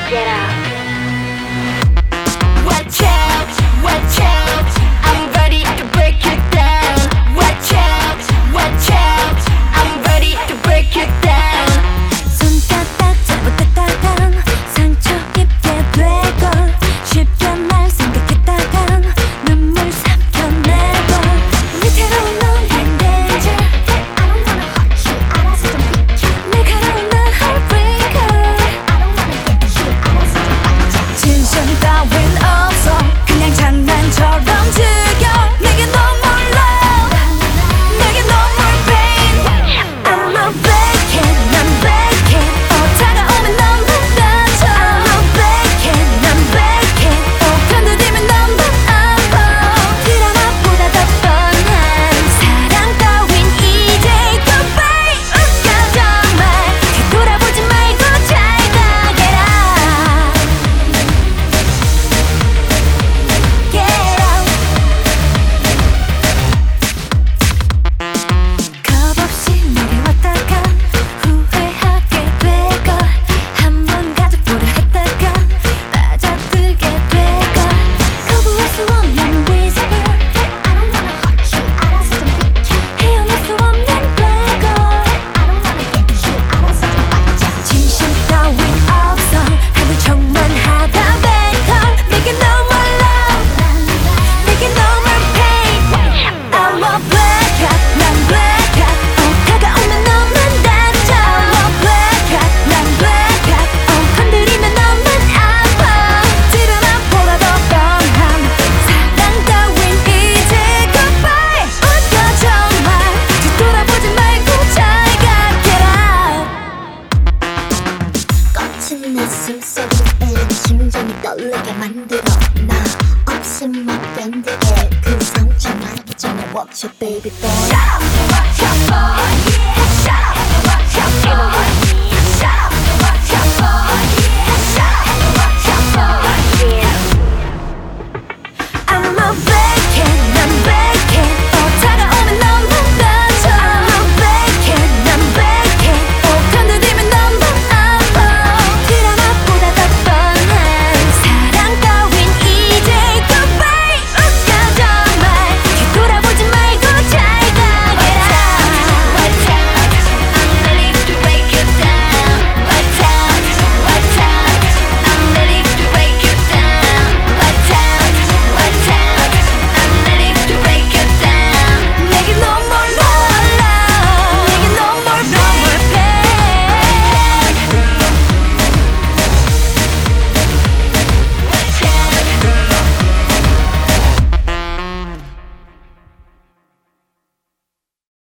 get out. Watch out, watch out, I'm ready to break it down. Watch out, watch out, I'm ready to break it down. 손가락 잘못했다간 상처 입게 되고 쉽게 날 생각했다간 눈물 삼켜내고 위태로운 넌 danger. I don't wanna hurt you, 알아서 좀 비켜. 날카로운 난 heartbreaker. I don't wanna get you, 알아서 좀 빠져. 진심 따윈 없어 그냥 장난처럼 즐겨. 내게 너무 love, 내게 너무 pain. I'm a backhand, 난 backhand. 다가오면 너무 다쳐. I'm a backhand, 난 backhand. 건드리면 너무 아파. 드라마보다 더 뻔한 사랑 따윈 이제 goodbye. 웃겨 정말 뒤돌아보지 말고 잘 가게라. Get out. 겁없이 내려왔다가 후회하게 될걸. 한번 가족보려 했다가 빠져들게 될걸. 거부할 수 없는 reason. I don't wanna hurt you, 알아서 좀 비켜. 헤어날 수 없는 black hole. I don't wanna get you, 알아서 좀 빠져. 진심 따윈 없어 하는 척만 하다 뱉어. 내게 너무 love, 내게 너무 pain. I'm a black hat, 난 black hat. 다가오면 너무 다쳐. I'm a black hat, 난 black hat. 건드리면 너무 아파. 드라마보다 더 뻔한 사랑 따윈 이제 goodbye. 웃겨 정말 뒤돌아보지 말고 잘 가게라. 거친 내 숨소리에 심장이 떨리게 만들어. 나 없이 못 견디게 그 상처 말하기 전에 watch it baby boy. Shut up and watch out, boy. Shut up and watch out, boy.